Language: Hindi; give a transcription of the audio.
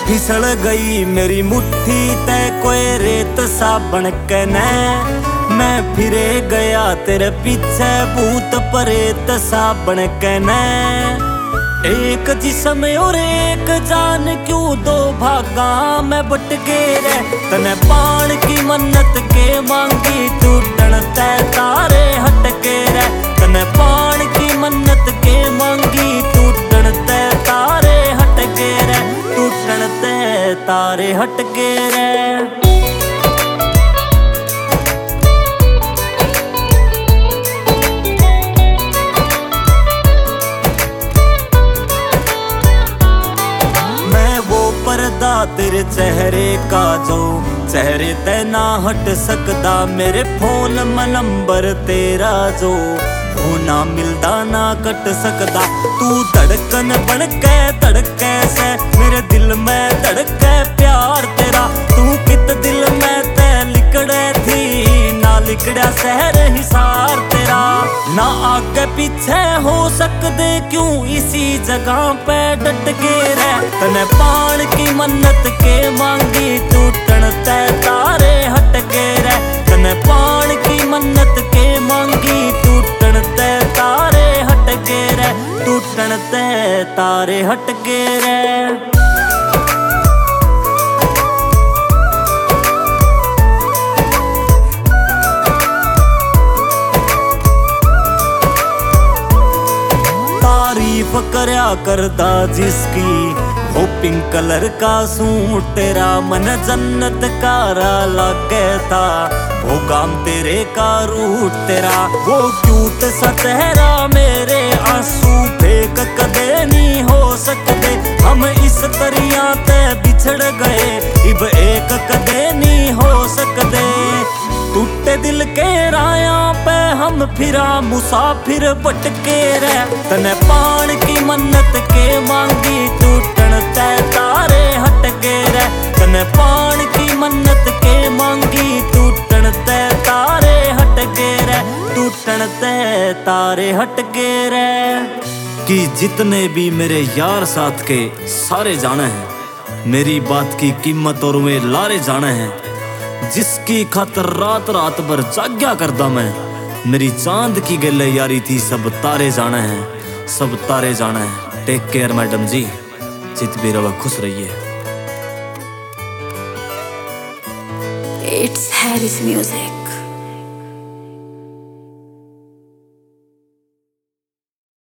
फिसल गई मेरी मुट्ठी तय कोई रेत साबन के न मैं फिरे गया तेरे पीछे भूत प्रेत साबन के न एक जिस्म और एक जान क्यों दो भागा में बटके रे तने पान की मन्नत के मांगी टूटन ते तारे हटके रे तने पान की मन्नत के मांगी टूटन ते तारे हटके रे टूटन ते तारे हटके रे। तेरे चेहरे का जो चेहरे ते ना हट सकदा मेरे फोन में नंबर तेरा जो वो ना मिलदा ना कट सकदा तू धड़कन बन के धड़के से मेरे दिल में धड़के प्यार तेरा तू कित दिल में ते लिकड़े थी ना लिकड़ा शहर हिसार तेरा ना आगे पीछे हो सकदे क्यों इसी जगह पे डट के रह तने पान की मन्नत के मांगी टूटन ते तारे हट के रह तने पान की मन्नत के मांगी टूटन ते तारे हट के रह टूटन ते तारे हट के रह। तारीफ करया करदा जिसकी वो पिंक कलर का सूट तेरा मन जन्नत कारा लागे था वो काम तेरे का रूट तेरा वो क्यूट सा चेहरा मेरे आंसू फेंक कदे नहीं हो सकते हम इस तरिया ते बिछड़ गए इब एक कदे नहीं हो सकते टूटे दिल के राया पे हम फिरा मुसाफिर भटके रह तने पान की मन्नत के मांगी टूटन ते तारे हटके रह तने पान की मन्नत के मांगी टूटन ते तारे हटके रह टूटन ते तारे हटके रह। कि जितने भी मेरे यार साथ के सारे जाने हैं मेरी बात की कीमत और वे लारे जाने हैं जिसकी खातर रात रात भर जाग्या करदा मैं मेरी चांद की गले यारी थी सब तारे जाने हैं सब तारे जाने हैं। टेक केयर मैडम जी जित भी रवा खुश रहिए। It's Harris Music।